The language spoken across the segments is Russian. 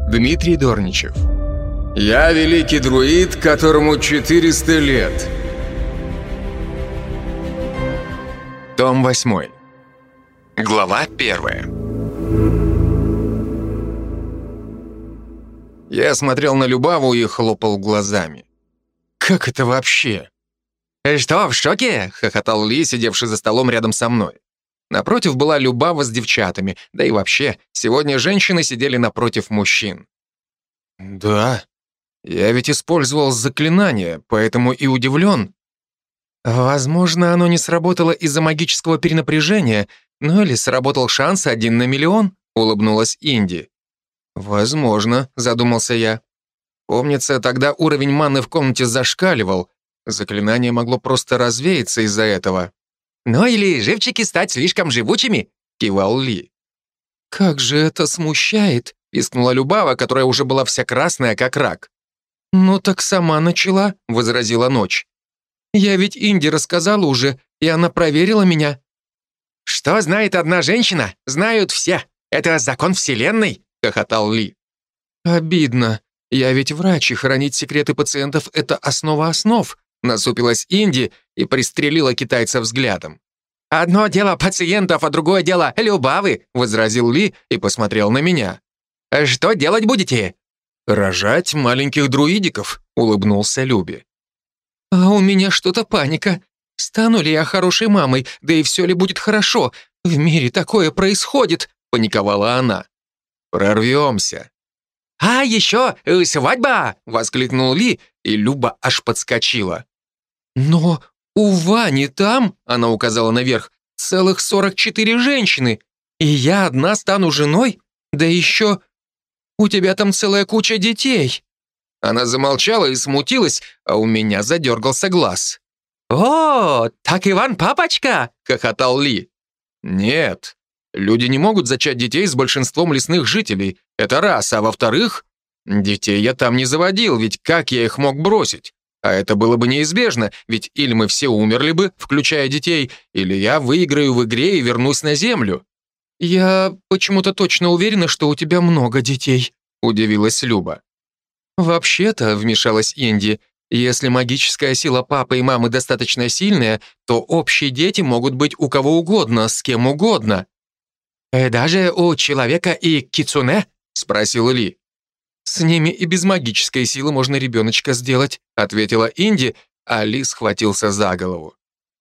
Дмитрий Дорничев. Я великий друид, которому 400 лет. Том 8. Глава 1. Я смотрел на Любаву и хлопал глазами. Как это вообще? «Что, в шоке?» — хохотал Ли, сидевший за столом рядом со мной. Напротив была Любава с девчатами, да и вообще, сегодня женщины сидели напротив мужчин. «Да, я ведь использовал заклинание, поэтому и удивлен. Возможно, оно не сработало из-за магического перенапряжения, ну или сработал шанс 1 на миллион», — улыбнулась Инди. «Возможно», — задумался я. Помнится, тогда уровень маны в комнате зашкаливал. Заклинание могло просто развеяться из-за этого. «Ну или живчики стать слишком живучими», — кивал Ли. «Как же это смущает», — пискнула Любава, которая уже была вся красная, как рак. «Ну так сама начала», — возразила Ночь. «Я ведь Инди рассказала уже, и она проверила меня». «Что знает одна женщина, знают все. Это закон вселенной», — хохотал Ли. «Обидно. Я ведь врач, и хранить секреты пациентов — это основа основ», — насупилась Инди и пристрелила китайца взглядом. «Одно дело пациентов, а другое дело Любавы», — возразил Ли и посмотрел на меня. «Что делать будете?» «Рожать маленьких друидиков», — улыбнулся Люби. «А у меня что-то паника. Стану ли я хорошей мамой, да и все ли будет хорошо? В мире такое происходит», — паниковала она. «Прорвемся». «А еще свадьба!» — воскликнул Ли, и Люба аж подскочила. «Но у Вани там, — она указала наверх, — целых 44 женщины, и я одна стану женой? Да еще у тебя там целая куча детей». Она замолчала и смутилась, а у меня задергался глаз. «О, так Иван папочка!» — хохотал Ли. «Нет, люди не могут зачать детей с большинством лесных жителей. Это раз, а во-вторых, детей я там не заводил, ведь как я их мог бросить? А это было бы неизбежно, ведь или мы все умерли бы, включая детей, или я выиграю в игре и вернусь на Землю». «Я почему-то точно уверена, что у тебя много детей», — удивилась Люба. «Вообще-то», — вмешалась Инди, «если магическая сила папы и мамы достаточно сильная, то общие дети могут быть у кого угодно, с кем угодно». «Даже у человека и кицуне?» — спросил Ли. «С ними и без магической силы можно ребеночка сделать», — ответила Инди, а Ли схватился за голову.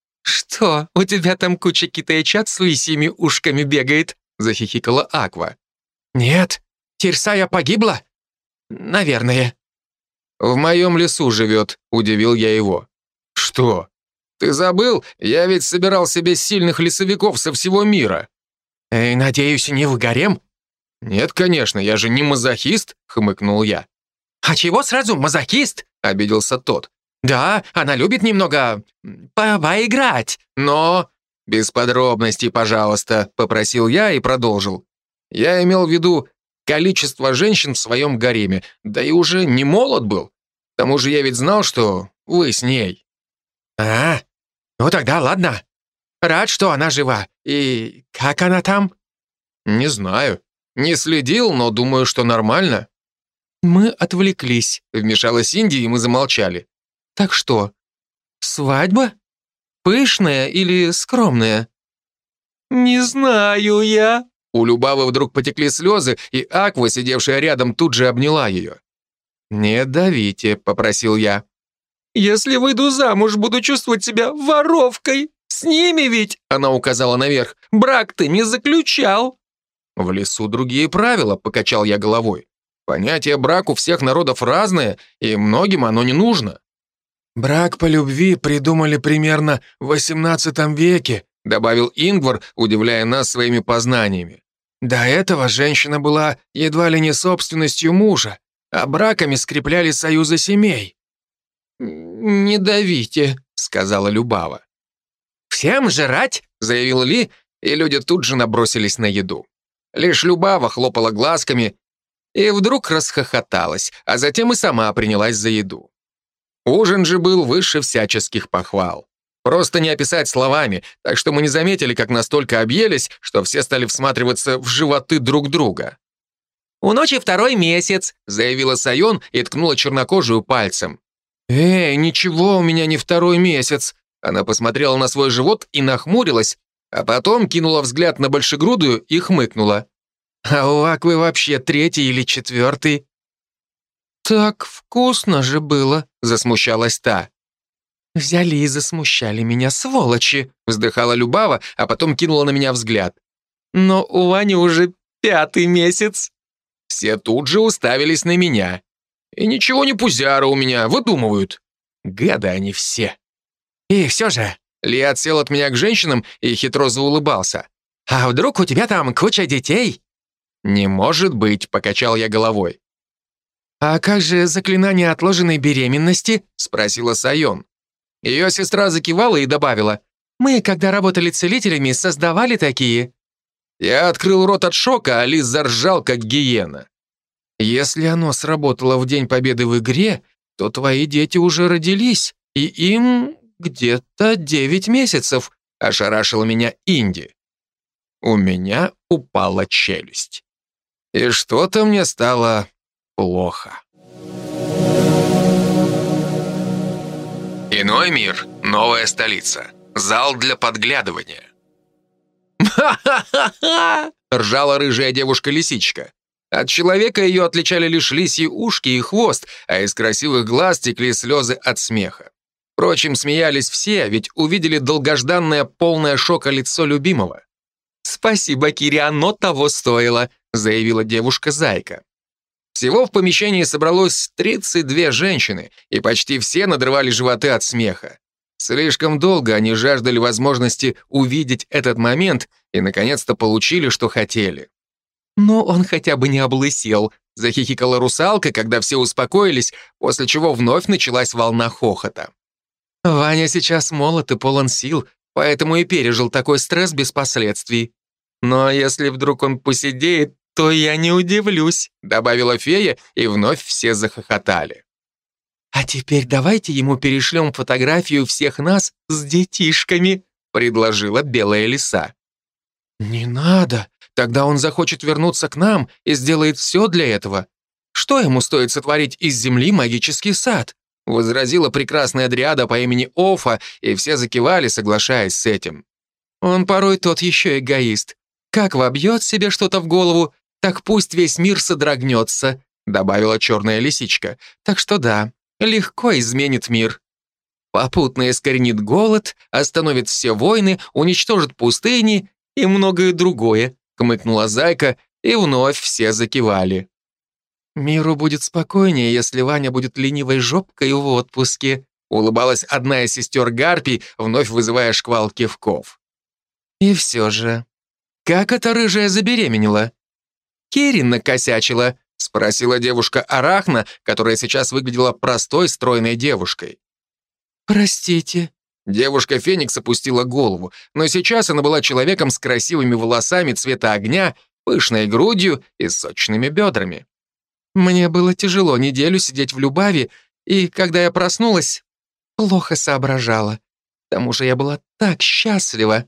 «Что, у тебя там куча китайчат с лысьими ушками бегает?» — захихикала Аква. «Нет, Тирсая погибла? Наверное». «В моем лесу живет», — удивил я его. «Что? Ты забыл? Я ведь собирал себе сильных лесовиков со всего мира». «Надеюсь, не в гарем?» «Нет, конечно, я же не мазохист», — хмыкнул я. «А чего сразу мазохист?» — обиделся тот. «Да, она любит немного поиграть, но...» «Без подробностей, пожалуйста», — попросил я и продолжил. «Я имел в виду количество женщин в своем гареме, да и уже не молод был. К тому же я ведь знал, что вы с ней». «А, ну тогда ладно. Рад, что она жива. И как она там?» «Не знаю. Не следил, но думаю, что нормально». «Мы отвлеклись», — вмешалась Инди, и мы замолчали. «Так что, свадьба? Пышная или скромная?» «Не знаю я». У Любавы вдруг потекли слезы, и Аква, сидевшая рядом, тут же обняла ее. «Не давите», — попросил я. «Если выйду замуж, буду чувствовать себя воровкой. С ними ведь», — она указала наверх, — «брак ты не заключал». «В лесу другие правила», — покачал я головой. «Понятие брак у всех народов разное, и многим оно не нужно». «Брак по любви придумали примерно в XVIII веке», — добавил Ингвар, удивляя нас своими познаниями. «До этого женщина была едва ли не собственностью мужа, а браками скрепляли союзы семей». «Не давите», — сказала Любава. «Всем жрать», — заявил Ли, и люди тут же набросились на еду. Лишь Любава хлопала глазками и вдруг расхохоталась, а затем и сама принялась за еду. Ужин же был выше всяческих похвал. Просто не описать словами, так что мы не заметили, как настолько объелись, что все стали всматриваться в животы друг друга. «У ночи второй месяц», — заявила Сайон и ткнула чернокожую пальцем. Ничего, у меня не второй месяц». Она посмотрела на свой живот и нахмурилась, а потом кинула взгляд на большегрудую и хмыкнула. «А у Аквы вообще третий или четвертый?» «Так вкусно же было», — засмущалась та. «Взяли и засмущали меня, сволочи», — вздыхала Любава, а потом кинула на меня взгляд. «Но у Вани уже пятый месяц». Все тут же уставились на меня. И ничего не пузяра у меня, выдумывают. Гады они все. И все же, Лиад сел от меня к женщинам и хитро заулыбался. «А вдруг у тебя там куча детей?» «Не может быть», — покачал я головой. «А как же заклинание отложенной беременности?» — спросила Сайон. Ее сестра закивала и добавила. «Мы, когда работали целителями, создавали такие». Я открыл рот от шока, а Лис заржал, как гиена. «Если оно сработало в День Победы в игре, то твои дети уже родились, и им где-то 9 месяцев», — ошарашила меня Инди. У меня упала челюсть. И что-то мне стало плохо. Иной мир, новая столица. Зал для подглядывания. «Ха-ха-ха-ха!» — ржала рыжая девушка-лисичка. От человека ее отличали лишь лисьи ушки и хвост, а из красивых глаз текли слезы от смеха. Впрочем, смеялись все, ведь увидели долгожданное, полное шока лицо любимого. «Спасибо, Кири, оно того стоило», — заявила девушка-зайка. Всего в помещении собралось 32 женщины, и почти все надрывали животы от смеха. Слишком долго они жаждали возможности увидеть этот момент и, наконец-то, получили, что хотели. «Ну, он хотя бы не облысел», — захихикала русалка, когда все успокоились, после чего вновь началась волна хохота. «Ваня сейчас молод и полон сил, поэтому и пережил такой стресс без последствий. Но если вдруг он посидеет, то я не удивлюсь», — добавила фея, и вновь все захохотали. «А теперь давайте ему перешлем фотографию всех нас с детишками», — предложила белая лиса. «Не надо, тогда он захочет вернуться к нам и сделает все для этого. Что ему стоит сотворить из земли магический сад?» — возразила прекрасная дриада по имени Офа, и все закивали, соглашаясь с этим. «Он порой тот еще эгоист. Как вобьет себе что-то в голову, так пусть весь мир содрогнется», — добавила черная лисичка. «Так что да, легко изменит мир. Попутно искоренит голод, остановит все войны, уничтожит пустыни и многое другое», — хмыкнула зайка, и вновь все закивали. «Миру будет спокойнее, если Ваня будет ленивой жопкой в отпуске», — улыбалась одна из сестер Гарпий, вновь вызывая шквал кивков. «И все же, как эта рыжая забеременела?» «Кирин накосячила», — спросила девушка Арахна, которая сейчас выглядела простой, стройной девушкой. «Простите». Девушка Феникс опустила голову, но сейчас она была человеком с красивыми волосами цвета огня, пышной грудью и сочными бедрами. «Мне было тяжело неделю сидеть в Любави, и когда я проснулась, плохо соображала. К тому же я была так счастлива».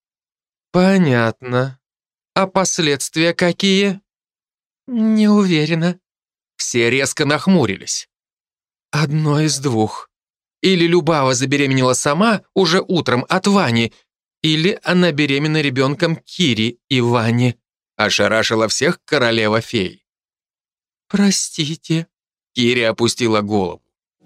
«Понятно. А последствия какие?» «Не уверена». Все резко нахмурились. «Одно из двух. Или Любава забеременела сама уже утром от Вани, или она беременна ребенком Кири и Вани», ошарашила всех королева фей. «Простите». Кири опустила голову.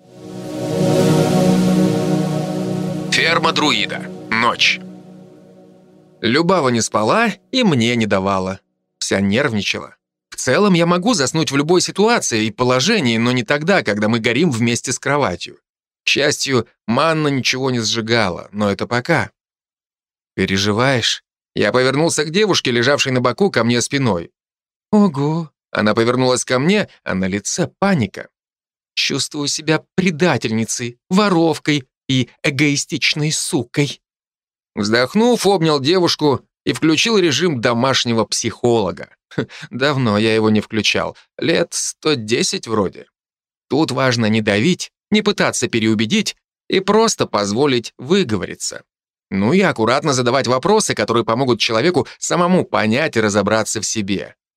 Ферма друида. Ночь. Любава не спала и мне не давала. Вся нервничала. В целом я могу заснуть в любой ситуации и положении, но не тогда, когда мы горим вместе с кроватью. К счастью, манна ничего не сжигала, но это пока. «Переживаешь?» Я повернулся к девушке, лежавшей на боку ко мне спиной. «Ого!» Она повернулась ко мне, а на лице паника. «Чувствую себя предательницей, воровкой и эгоистичной сукой». Вздохнув, обнял девушку и включил режим домашнего психолога. Давно я его не включал, лет 110 вроде. Тут важно не давить, не пытаться переубедить и просто позволить выговориться. Ну и аккуратно задавать вопросы, которые помогут человеку самому понять и разобраться в себе.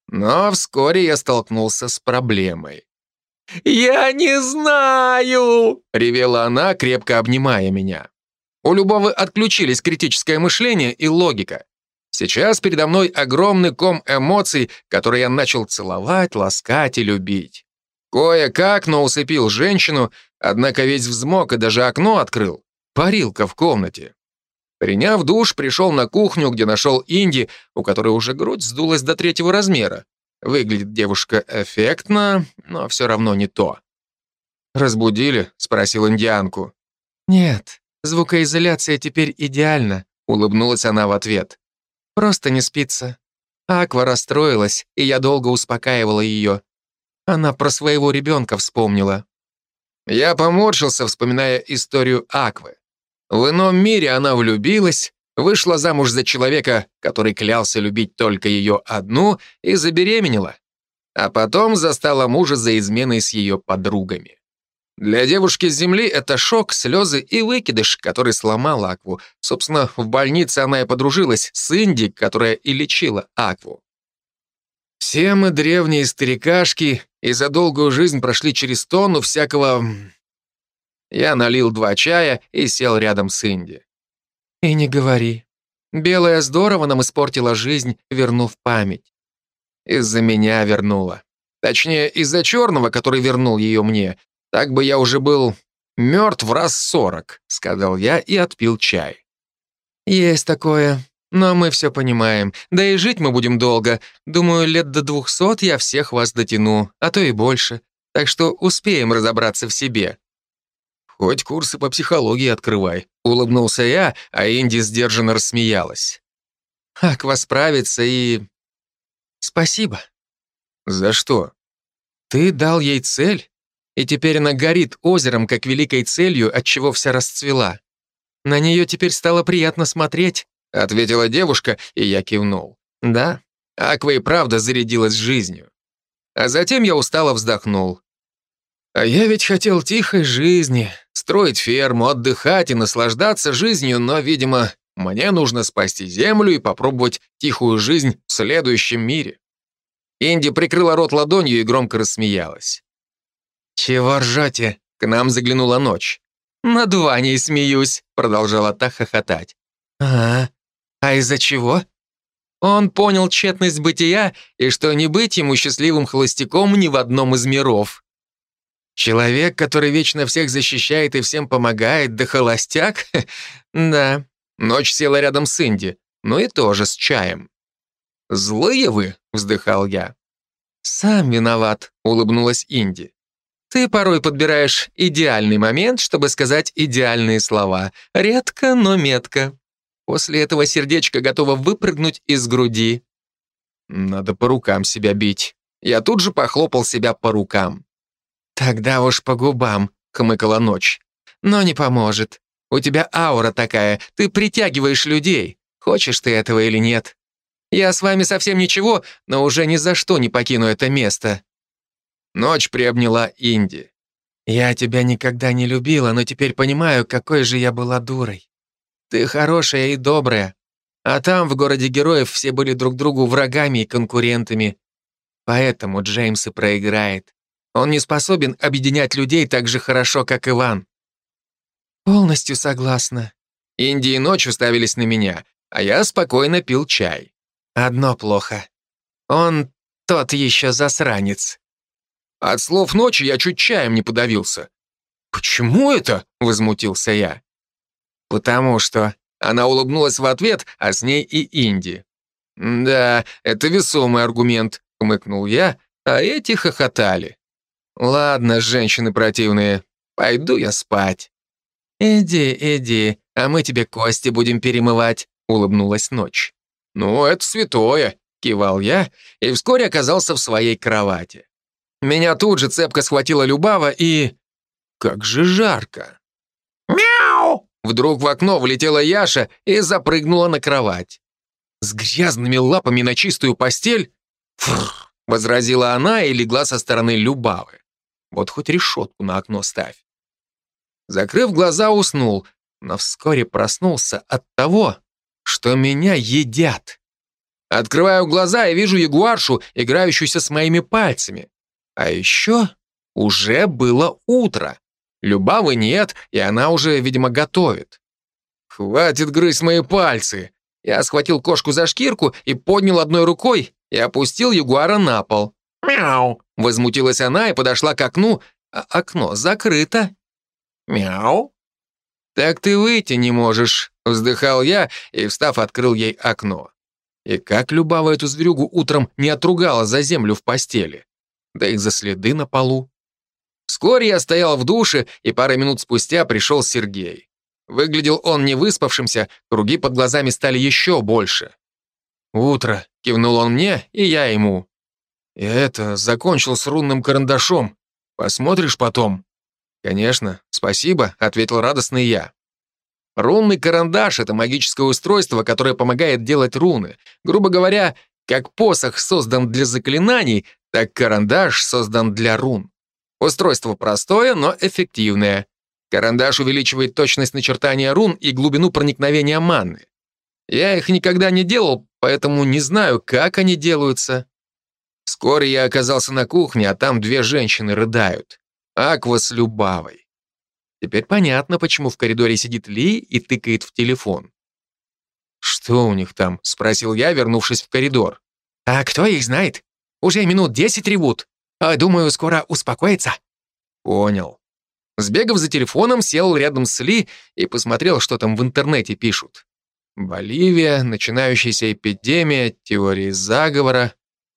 Но вскоре я столкнулся с проблемой. «Я не знаю!» — ревела она, крепко обнимая меня. У Любовы отключились критическое мышление и логика. Сейчас передо мной огромный ком эмоций, которые я начал целовать, ласкать и любить. Кое-как, но усыпил женщину, однако весь взмок и даже окно открыл. Парилка в комнате. Приняв душ, пришел на кухню, где нашел Инди, у которой уже грудь сдулась до 3-го размера. Выглядит девушка эффектно, но все равно не то. «Разбудили?» — спросил индианку. «Нет, звукоизоляция теперь идеальна», — улыбнулась она в ответ. «Просто не спится. Аква расстроилась, и я долго успокаивала ее. Она про своего ребенка вспомнила». Я поморщился, вспоминая историю Аквы. В ином мире она влюбилась, вышла замуж за человека, который клялся любить только ее одну, и забеременела. А потом застала мужа за изменой с ее подругами. Для девушки с земли это шок, слезы и выкидыш, который сломал Акву. Собственно, в больнице она и подружилась с Инди, которая и лечила Акву. Все мы древние старикашки и за долгую жизнь прошли через тонну всякого... Я налил 2 чая и сел рядом с Инди. «И не говори. Белая здорово нам испортила жизнь, вернув память. Из-за меня вернула. Точнее, из-за черного, который вернул ее мне. Так бы я уже был мертв раз 40, сказал я и отпил чай. Есть такое, но мы все понимаем. Да и жить мы будем долго. Думаю, лет до 200 я всех вас дотяну, а то и больше. Так что успеем разобраться в себе. Хоть курсы по психологии открывай, улыбнулся я, а Инди сдержанно рассмеялась. Аква справится и... Спасибо. За что? Ты дал ей цель, и теперь она горит озером, как великой целью, от чего вся расцвела. На нее теперь стало приятно смотреть, ответила девушка, и я кивнул. Да, Аква и правда зарядилась жизнью. А затем я устало вздохнул. А я ведь хотел тихой жизни, строить ферму, отдыхать и наслаждаться жизнью, но, видимо, мне нужно спасти землю и попробовать тихую жизнь в следующем мире. Инди прикрыла рот ладонью и громко рассмеялась. «Чего ржете?» — к нам заглянула ночь. «Над Ваней смеюсь», — продолжала та хохотать. «А из-за чего?» Он понял тщетность бытия и что не быть ему счастливым холостяком ни в одном из миров. Человек, который вечно всех защищает и всем помогает, да холостяк? Да. Ночь села рядом с Инди, но и тоже с чаем. «Злые вы?» — вздыхал я. «Сам виноват», — улыбнулась Инди. «Ты порой подбираешь идеальный момент, чтобы сказать идеальные слова. Редко, но метко. После этого сердечко готово выпрыгнуть из груди». «Надо по рукам себя бить». Я тут же похлопал себя по рукам. «Тогда уж по губам», — хмыкала ночь. «Но не поможет. У тебя аура такая, ты притягиваешь людей. Хочешь ты этого или нет? Я с вами совсем ничего, но уже ни за что не покину это место». Ночь приобняла Инди. «Я тебя никогда не любила, но теперь понимаю, какой же я была дурой. Ты хорошая и добрая. А там, в городе героев, все были друг другу врагами и конкурентами. Поэтому Джеймс и проиграет. Он не способен объединять людей так же хорошо, как Иван». «Полностью согласна». Инди и Ночь уставились на меня, а я спокойно пил чай. «Одно плохо. Он тот еще засранец». От слов Ночи я чуть чаем не подавился. «Почему это?» — возмутился я. «Потому что...» Она улыбнулась в ответ, а с ней и Инди. «Да, это весомый аргумент», — хмыкнул я, а эти хохотали. «Ладно, женщины противные, пойду я спать». «Иди, а мы тебе кости будем перемывать», — улыбнулась Ночь. «Ну, это святое», — кивал я, и вскоре оказался в своей кровати. Меня тут же цепко схватила Любава и... Как же жарко. «Мяу!» Вдруг в окно влетела Яша и запрыгнула на кровать. «С грязными лапами на чистую постель?» «Фррр!» — возразила она и легла со стороны Любавы. «Вот хоть решетку на окно ставь». Закрыв глаза, уснул, но вскоре проснулся от того, что меня едят. Открываю глаза и вижу ягуаршу, играющуюся с моими пальцами. А еще уже было утро. Любавы нет, и она уже, видимо, готовит. Хватит грызть мои пальцы. Я схватил кошку за шкирку и поднял одной рукой и опустил ягуара на пол. «Мяу!» — возмутилась она и подошла к окну, а окно закрыто. «Мяу!» «Так ты выйти не можешь», — вздыхал я и, встав, открыл ей окно. И как Любава эту зверюгу утром не отругала за землю в постели. Да и за следы на полу. Вскоре я стоял в душе, и пару минут спустя пришел Сергей. Выглядел он невыспавшимся, круги под глазами стали еще больше. «Утро», — кивнул он мне, и я ему. «Я закончил с рунным карандашом. Посмотришь потом?» «Конечно, спасибо», — ответил радостный я. Рунный карандаш — это магическое устройство, которое помогает делать руны. Грубо говоря, как посох создан для заклинаний, так карандаш создан для рун. Устройство простое, но эффективное. Карандаш увеличивает точность начертания рун и глубину проникновения маны. Я их никогда не делал, поэтому не знаю, как они делаются. Вскоре я оказался на кухне, а там две женщины рыдают. Аква с Любавой. Теперь понятно, почему в коридоре сидит Ли и тыкает в телефон. «Что у них там?» — спросил я, вернувшись в коридор. «А кто их знает? Уже минут 10 ревут. Думаю, скоро успокоится». «Понял». Сбегав за телефоном, сел рядом с Ли и посмотрел, что там в интернете пишут. Боливия, начинающаяся эпидемия, теории заговора.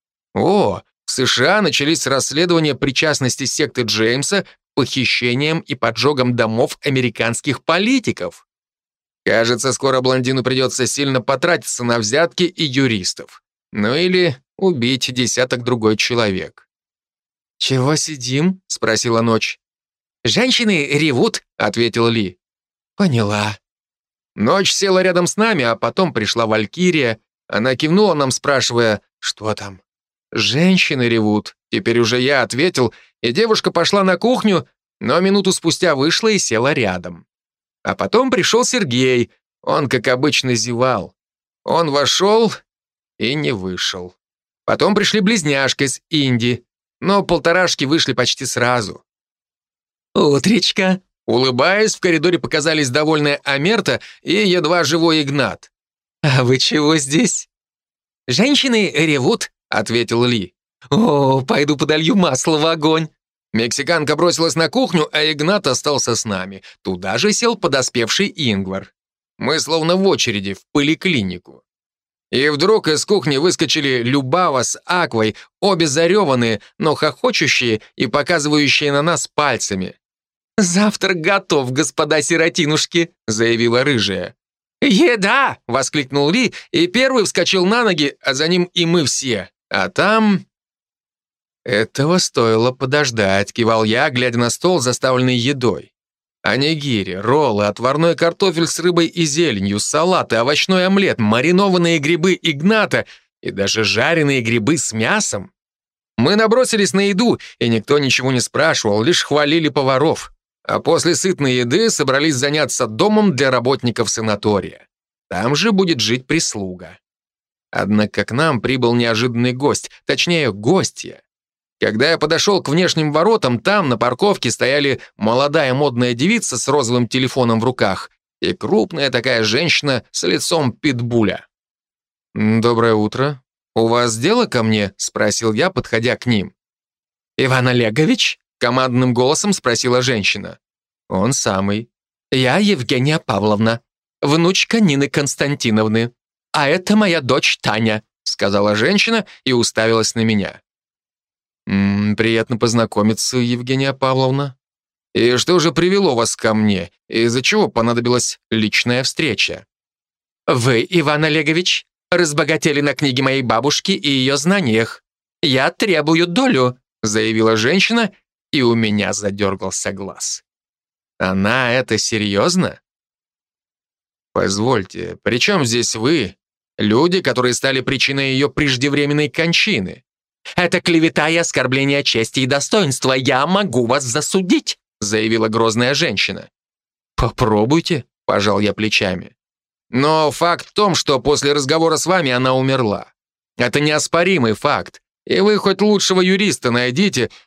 О, в США начались расследования причастности секты Джеймса к похищениям и поджогам домов американских политиков. Кажется, скоро блондину придется сильно потратиться на взятки и юристов. Ну или убить десяток другой человек. «Чего сидим?» — спросила Ночь. «Женщины ревут», — ответил Ли. «Поняла». Ночь села рядом с нами, а потом пришла Валькирия. Она кивнула нам, спрашивая, что там. «Женщины ревут», — теперь уже я ответил, и девушка пошла на кухню, но минуту спустя вышла и села рядом. А потом пришел Сергей, он, как обычно, зевал. Он вошел и не вышел. Потом пришли близняшки с Инди, но полторашки вышли почти сразу. «Утречка». Улыбаясь, в коридоре показались довольная Амерта и едва живой Игнат. «А вы чего здесь?» «Женщины ревут», — ответил Ли. «О, пойду подолью масло в огонь». Мексиканка бросилась на кухню, а Игнат остался с нами. Туда же сел подоспевший Ингвар. Мы словно в очереди в поликлинику. И вдруг из кухни выскочили Любава с Аквой, обе зареванные, но хохочущие и показывающие на нас пальцами. «Завтрак готов, господа сиротинушки», — заявила рыжая. «Еда!» — воскликнул Ли, и первый вскочил на ноги, а за ним и мы все. А там... Этого стоило подождать, кивал я, глядя на стол, заставленный едой. Онигири, роллы, отварной картофель с рыбой и зеленью, салаты, овощной омлет, маринованные грибы Игната и даже жареные грибы с мясом. Мы набросились на еду, и никто ничего не спрашивал, лишь хвалили поваров. А после сытной еды собрались заняться домом для работников санатория. Там же будет жить прислуга. Однако к нам прибыл неожиданный гость, точнее, гостья. Когда я подошел к внешним воротам, там на парковке стояли молодая модная девица с розовым телефоном в руках и крупная такая женщина с лицом питбуля. «Доброе утро. У вас дело ко мне?» — спросил я, подходя к ним. «Иван Олегович?» — командным голосом спросила женщина. «Он самый». «Я Евгения Павловна, внучка Нины Константиновны. А это моя дочь Таня», — сказала женщина и уставилась на меня. «Приятно познакомиться, Евгения Павловна. И что же привело вас ко мне? Из-за чего понадобилась личная встреча?» «Вы, Иван Олегович, разбогатели на книге моей бабушки и ее знаниях. Я требую долю», — заявила женщина, и у меня задергался глаз. «Она это серьезно?» «Позвольте, при чем здесь вы, люди, которые стали причиной ее преждевременной кончины?» «Это клевета и оскорбление чести и достоинства. Я могу вас засудить», — заявила грозная женщина. «Попробуйте», — пожал я плечами. «Но факт в том, что после разговора с вами она умерла. Это неоспоримый факт. И вы хоть лучшего юриста найдите,